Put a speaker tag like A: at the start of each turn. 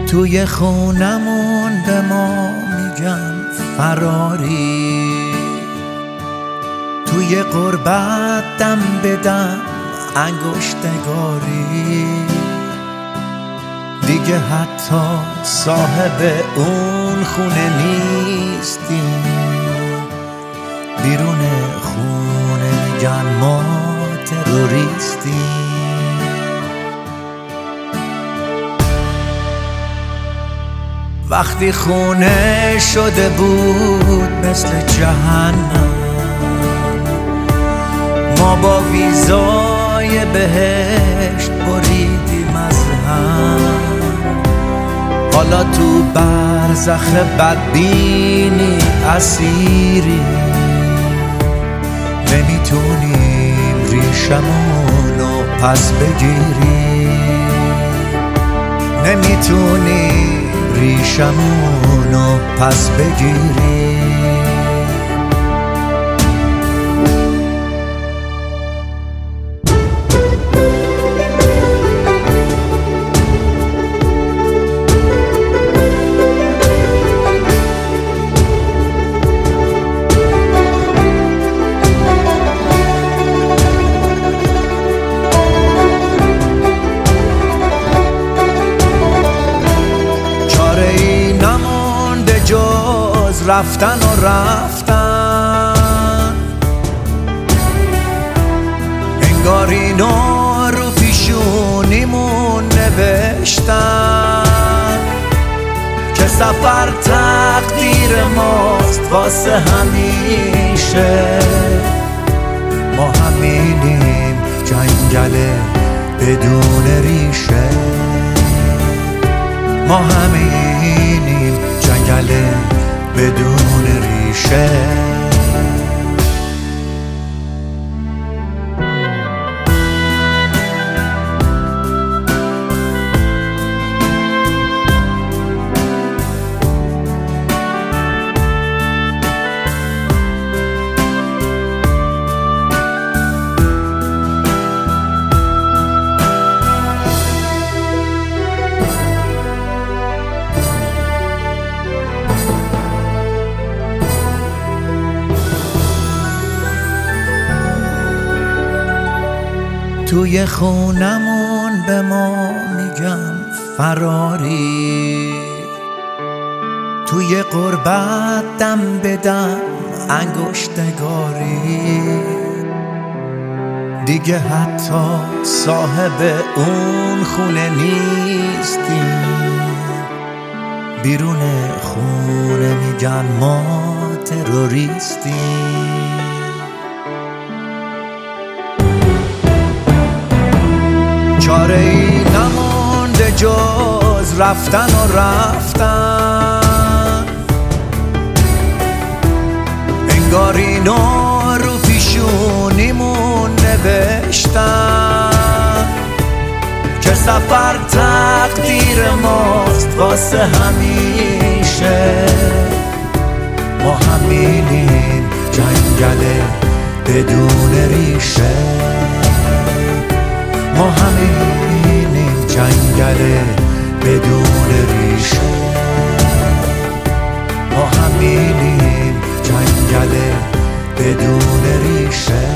A: توی خونمون به ما میگن فراری، توی غربت دم بدم انگشتگاری، دیگه حتی صاحب اون خونه نیستیم، بیرون خونه میگن ما تروریستیم. وقتی خونه شده بود مثل جهنم، ما با ویزای بهشت بریدیم از هم، حالا تو برزخ بدبینی اسیری، نمیتونیم ریشمونو پس بگیریم، نمیتونیم ریشمونو پس بگیریم. رفتن و رفتن، انگار اینو رو پیشونیمون نوشتن که سفر تقدیر ماست واسه همیشه، ما همینیم جنگل بدون ریشه، ما همینیم جنگل بدون ریشه. توی خونمون به ما میگن فراری، توی غربت دم بدم انگشتگاری، دیگه حتی صاحب اون خونه نیستیم، بیرون خونه میگن ما تروریستیم. چاره ای نمونده جز رفتن و رفتن، انگار اینو رو پیشونیمون نوشتن که سفر تقدیر ماست واسه همیشه، ما همینیم جنگل بدون ریشه، ما همینیم جنگل بدون ریشه، ما همینیم جنگل بدون ریشه.